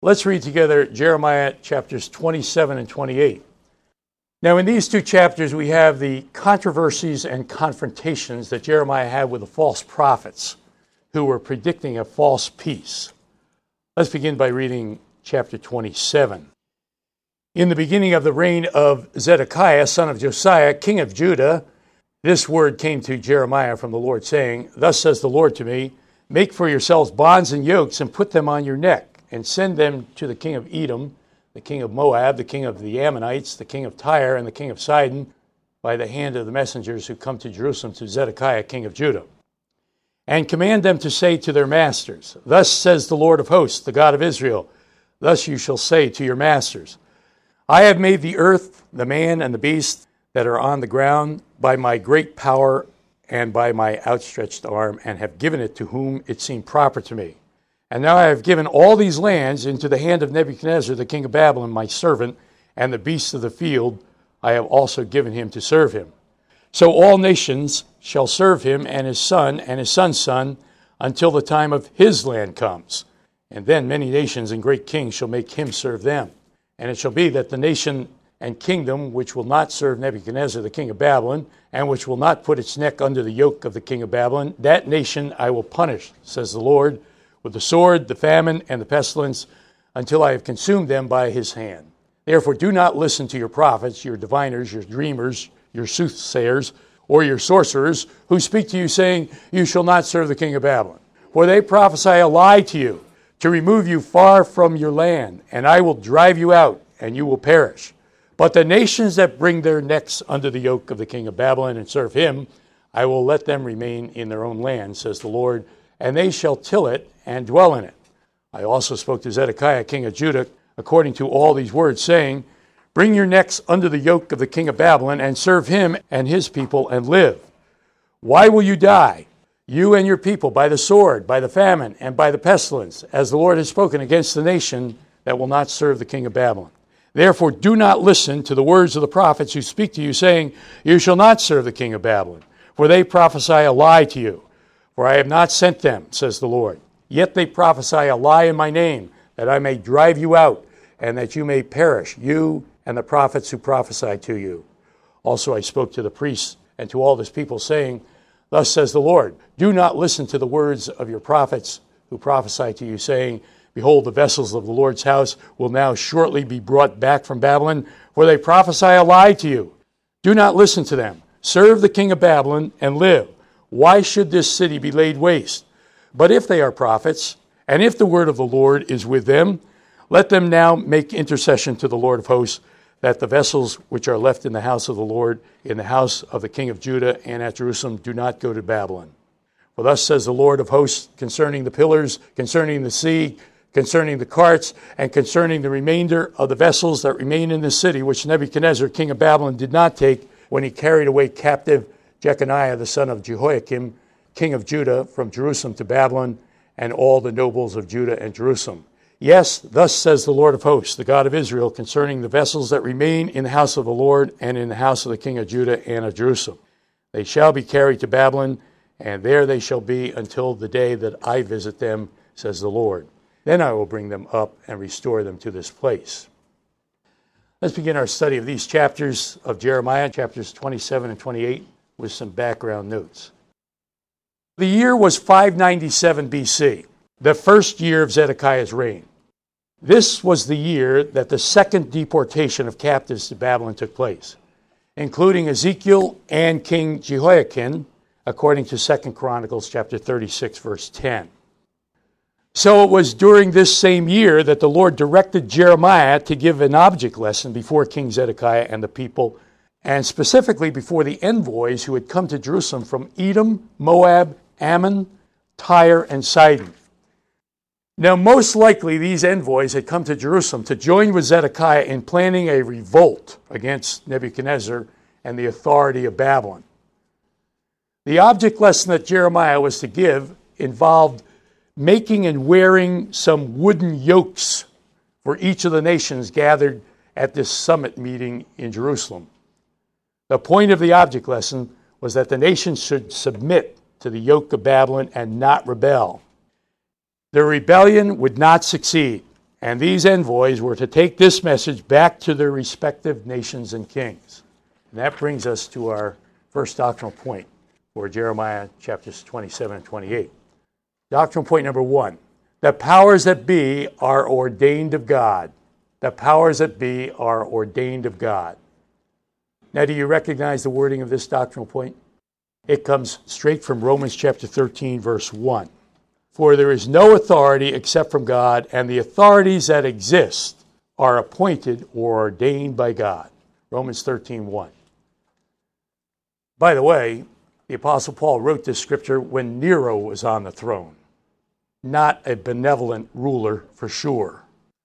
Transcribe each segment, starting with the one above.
Let's read together Jeremiah chapters 27 and 28. Now, in these two chapters, we have the controversies and confrontations that Jeremiah had with the false prophets who were predicting a false peace. Let's begin by reading chapter 27. In the beginning of the reign of Zedekiah, son of Josiah, king of Judah, this word came to Jeremiah from the Lord, saying, Thus says the Lord to me, Make for yourselves bonds and yokes, and put them on your neck, and send them to the king of Edom, the king of Moab, the king of the Ammonites, the king of Tyre, and the king of Sidon, by the hand of the messengers who come to Jerusalem to Zedekiah, king of Judah. And command them to say to their masters, Thus says the Lord of hosts, the God of Israel, Thus you shall say to your masters, I have made the earth, the man, and the beast that are on the ground by my great power and by my outstretched arm, and have given it to whom it seemed proper to me. And now I have given all these lands into the hand of Nebuchadnezzar, the king of Babylon, my servant, and the beasts of the field I have also given him to serve him. So all nations shall serve him and his son's son, until the time of his land comes. And then many nations and great kings shall make him serve them. And it shall be that the nation and kingdom which will not serve Nebuchadnezzar, the king of Babylon, and which will not put its neck under the yoke of the king of Babylon, that nation I will punish, says the Lord, with the sword, the famine, and the pestilence, until I have consumed them by his hand. Therefore do not listen to your prophets, your diviners, your dreamers, your soothsayers, or your sorcerers, who speak to you, saying, You shall not serve the king of Babylon. For they prophesy a lie to you, to remove you far from your land, and I will drive you out, and you will perish. But the nations that bring their necks under the yoke of the king of Babylon and serve him, I will let them remain in their own land, says the Lord, and they shall till it and dwell in it. I also spoke to Zedekiah, king of Judah, according to all these words, saying, Bring your necks under the yoke of the king of Babylon, and serve him and his people, and live. Why will you die, you and your people, by the sword, by the famine, and by the pestilence, as the Lord has spoken against the nation that will not serve the king of Babylon? Therefore do not listen to the words of the prophets who speak to you, saying, You shall not serve the king of Babylon, for they prophesy a lie to you. For I have not sent them, says the Lord. Yet they prophesy a lie in my name, that I may drive you out, and that you may perish, you and the prophets who prophesy to you. Also I spoke to the priests and to all this people, saying, Thus says the Lord, Do not listen to the words of your prophets who prophesy to you, saying, Behold, the vessels of the Lord's house will now shortly be brought back from Babylon, for they prophesy a lie to you. Do not listen to them. Serve the king of Babylon and live. Why should this city be laid waste? But if they are prophets, and if the word of the Lord is with them, let them now make intercession to the Lord of hosts, that the vessels which are left in the house of the Lord, in the house of the king of Judah and at Jerusalem, do not go to Babylon. For thus says the Lord of hosts concerning the pillars, concerning the sea, concerning the carts, and concerning the remainder of the vessels that remain in the city, which Nebuchadnezzar, king of Babylon, did not take when he carried away captive Jeconiah, the son of Jehoiakim, king of Judah, from Jerusalem to Babylon, and all the nobles of Judah and Jerusalem. Yes, thus says the Lord of hosts, the God of Israel, concerning the vessels that remain in the house of the Lord and in the house of the king of Judah and of Jerusalem. They shall be carried to Babylon, and there they shall be until the day that I visit them, says the Lord. Then I will bring them up and restore them to this place. Let's begin our study of these chapters of Jeremiah, chapters 27 and 28, with some background notes. The year was 597 BC, the first year of Zedekiah's reign. This was the year that the second deportation of captives to Babylon took place, including Ezekiel and King Jehoiakim, according to 2 Chronicles chapter 36, verse 10. So it was during this same year that the Lord directed Jeremiah to give an object lesson before King Zedekiah and the people, and specifically before the envoys who had come to Jerusalem from Edom, Moab, Ammon, Tyre, and Sidon. Now, most likely these envoys had come to Jerusalem to join with Zedekiah in planning a revolt against Nebuchadnezzar and the authority of Babylon. The object lesson that Jeremiah was to give involved making and wearing some wooden yokes for each of the nations gathered at this summit meeting in Jerusalem. The point of the object lesson was that the nations should submit to the yoke of Babylon and not rebel. Their rebellion would not succeed, And these envoys were to take this message back to their respective nations and kings. And that brings us to our first doctrinal point for Jeremiah chapters 27 and 28. Doctrinal point number 1. The powers that be are ordained of God. The powers that be are ordained of God. Now, do you recognize the wording of this doctrinal point? It comes straight from Romans chapter 13, verse 1. For there is no authority except from God, and the authorities that exist are appointed or ordained by God. Romans 13:1. By the way, the Apostle Paul wrote this scripture when Nero was on the throne, not a benevolent ruler for sure.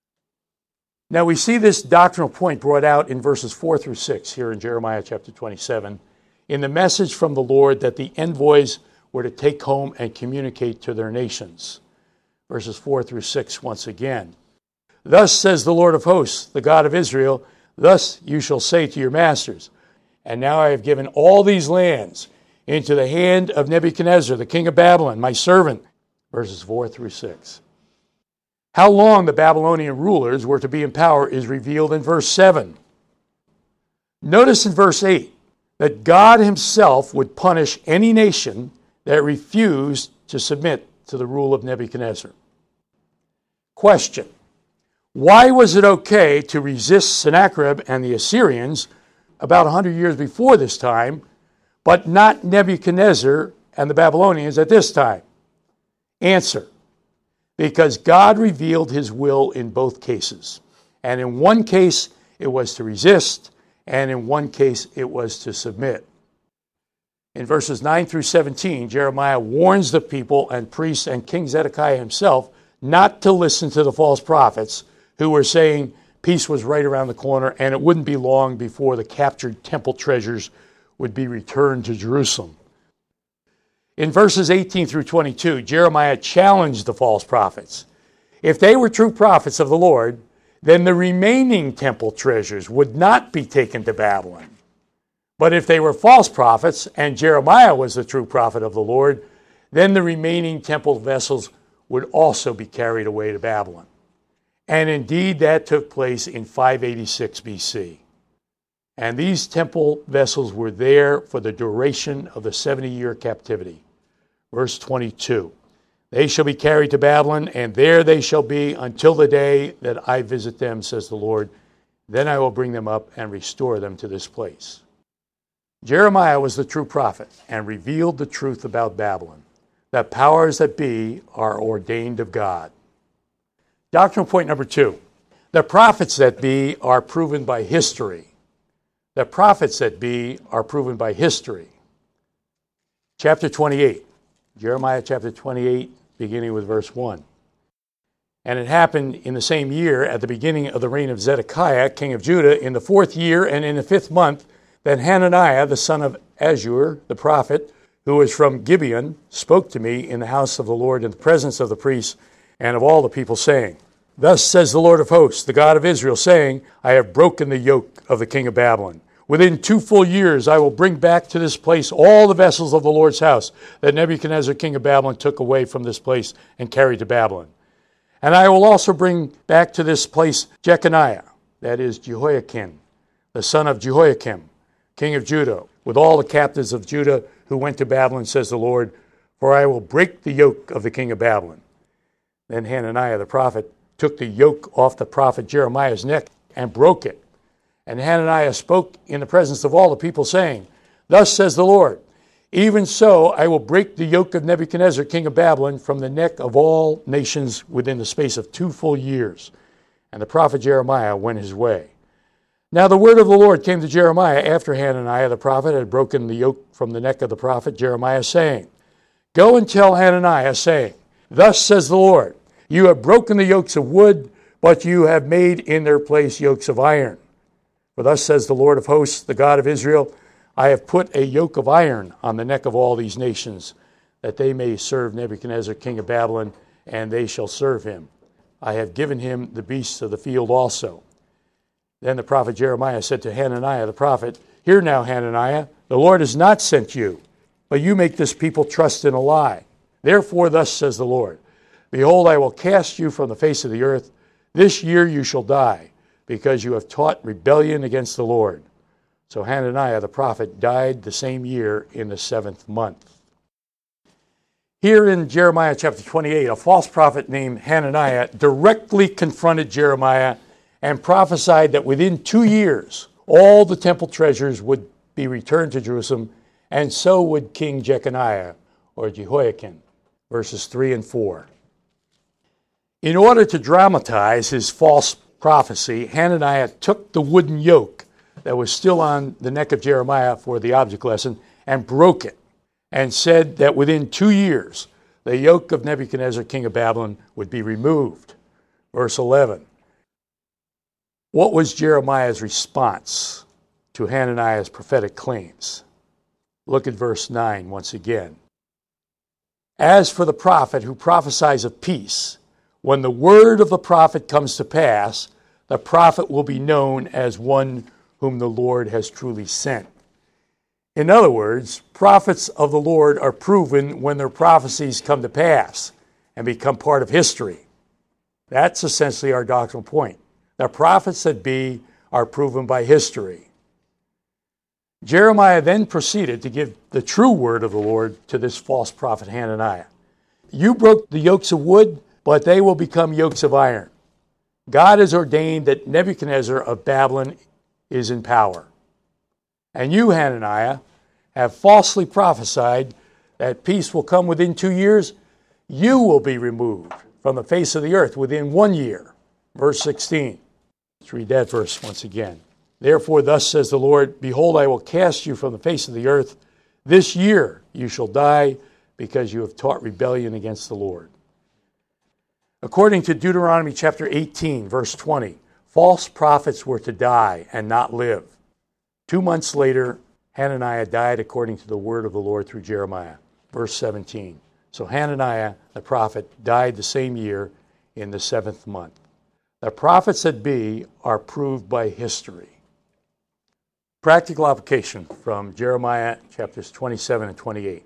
Now we see this doctrinal point brought out in verses 4 through 6 here in Jeremiah chapter 27 in the message from the Lord that the envoys were to take home and communicate to their nations. Verses 4 through 6 once again. Thus says the Lord of hosts, the God of Israel, thus you shall say to your masters, and now I have given all these lands into the hand of Nebuchadnezzar, the king of Babylon, my servant. Verses 4 through 6. How long the Babylonian rulers were to be in power is revealed in verse 7. Notice in verse 8 that God himself would punish any nation that refused to submit to the rule of Nebuchadnezzar. Question: why was it okay to resist Sennacherib and the Assyrians about 100 years before this time, but not Nebuchadnezzar and the Babylonians at this time? Answer: because God revealed his will in both cases. And in one case, it was to resist, and in one case, it was to submit. In verses 9 through 17, Jeremiah warns the people and priests and King Zedekiah himself not to listen to the false prophets who were saying peace was right around the corner and it wouldn't be long before the captured temple treasures would be returned to Jerusalem. In verses 18 through 22, Jeremiah challenged the false prophets. If they were true prophets of the Lord, then the remaining temple treasures would not be taken to Babylon. But if they were false prophets, and Jeremiah was the true prophet of the Lord, then the remaining temple vessels would also be carried away to Babylon. And indeed, that took place in 586 BC. And these temple vessels were there for the duration of the 70-year captivity. Verse 22, they shall be carried to Babylon, and there they shall be until the day that I visit them, says the Lord. Then I will bring them up and restore them to this place. Jeremiah was the true prophet and revealed the truth about Babylon, that powers that be are ordained of God. Doctrinal point number 2, the prophets that be are proven by history. The prophets that be are proven by history. Chapter 28, Jeremiah chapter 28, beginning with verse 1. And it happened in the same year, at the beginning of the reign of Zedekiah, king of Judah, in the 4th year and in the 5th month, that Hananiah, the son of Azur, the prophet, who was from Gibeon, spoke to me in the house of the Lord in the presence of the priests and of all the people, saying, Thus says the Lord of hosts, the God of Israel, saying, I have broken the yoke of the king of Babylon. Within 2 full years I will bring back to this place all the vessels of the Lord's house that Nebuchadnezzar, king of Babylon, took away from this place and carried to Babylon. And I will also bring back to this place Jeconiah, that is Jehoiakim, the son of Jehoiakim, king of Judah, with all the captives of Judah who went to Babylon, says the Lord, for I will break the yoke of the king of Babylon. Then Hananiah the prophet took the yoke off the prophet Jeremiah's neck and broke it. And Hananiah spoke in the presence of all the people, saying, Thus says the Lord, even so I will break the yoke of Nebuchadnezzar, king of Babylon, from the neck of all nations within the space of 2 full years. And the prophet Jeremiah went his way. Now the word of the Lord came to Jeremiah after Hananiah the prophet had broken the yoke from the neck of the prophet Jeremiah, saying, Go and tell Hananiah, saying, Thus says the Lord, you have broken the yokes of wood, but you have made in their place yokes of iron. For thus says the Lord of hosts, the God of Israel, I have put a yoke of iron on the neck of all these nations, that they may serve Nebuchadnezzar, king of Babylon, and they shall serve him. I have given him the beasts of the field also. Then the prophet Jeremiah said to Hananiah the prophet, Hear now, Hananiah, the Lord has not sent you, but you make this people trust in a lie. Therefore thus says the Lord, Behold, I will cast you from the face of the earth. This year you shall die, because you have taught rebellion against the Lord. So Hananiah the prophet died the same year in the 7th month. Here in Jeremiah chapter 28, a false prophet named Hananiah directly confronted Jeremiah and prophesied that within 2 years, all the temple treasures would be returned to Jerusalem, and so would King Jeconiah, or Jehoiakim, verses 3 and 4. In order to dramatize his false prophecy, Hananiah took the wooden yoke that was still on the neck of Jeremiah for the object lesson and broke it, and said that within 2 years, the yoke of Nebuchadnezzar, king of Babylon, would be removed. Verse 11. What was Jeremiah's response to Hananiah's prophetic claims? Look at verse 9 once again. As for the prophet who prophesies of peace, when the word of the prophet comes to pass, the prophet will be known as one whom the Lord has truly sent. In other words, prophets of the Lord are proven when their prophecies come to pass and become part of history. That's essentially our doctrinal point. The prophets that be are proven by history. Jeremiah then proceeded to give the true word of the Lord to this false prophet Hananiah. You broke the yokes of wood, but they will become yokes of iron. God has ordained that Nebuchadnezzar of Babylon is in power. And you, Hananiah, have falsely prophesied that peace will come within 2 years. You will be removed from the face of the earth within 1 year. Verse 16. Let's read that verse once again. Therefore, thus says the Lord, behold, I will cast you from the face of the earth. This year you shall die, because you have taught rebellion against the Lord. According to Deuteronomy chapter 18, verse 20, false prophets were to die and not live. 2 months later, Hananiah died according to the word of the Lord through Jeremiah. Verse 17. So Hananiah, the prophet, died the same year in the 7th month. The prophets that be are proved by history. Practical application from Jeremiah chapters 27 and 28.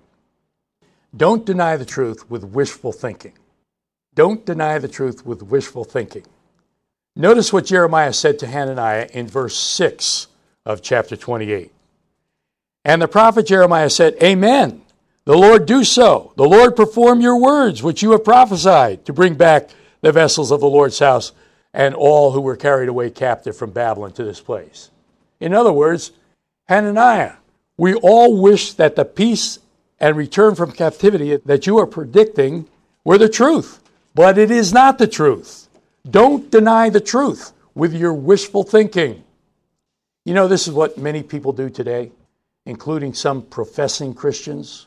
Don't deny the truth with wishful thinking. Don't deny the truth with wishful thinking. Notice what Jeremiah said to Hananiah in verse 6 of chapter 28. And the prophet Jeremiah said, Amen. The Lord do so. The Lord perform your words, which you have prophesied, to bring back the vessels of the Lord's house and all who were carried away captive from Babylon to this place. In other words, Hananiah, we all wish that the peace and return from captivity that you are predicting were the truth, but it is not the truth. Don't deny the truth with your wishful thinking. You know, this is what many people do today, including some professing Christians.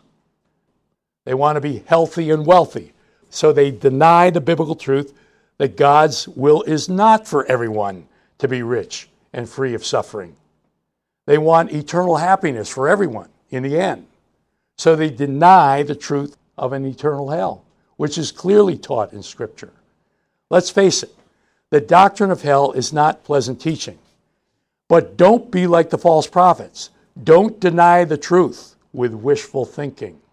They want to be healthy and wealthy, so they deny the biblical truth that God's will is not for everyone to be rich and free of suffering. They want eternal happiness for everyone in the end. So they deny the truth of an eternal hell, which is clearly taught in Scripture. Let's face it, the doctrine of hell is not pleasant teaching. But don't be like the false prophets. Don't deny the truth with wishful thinking.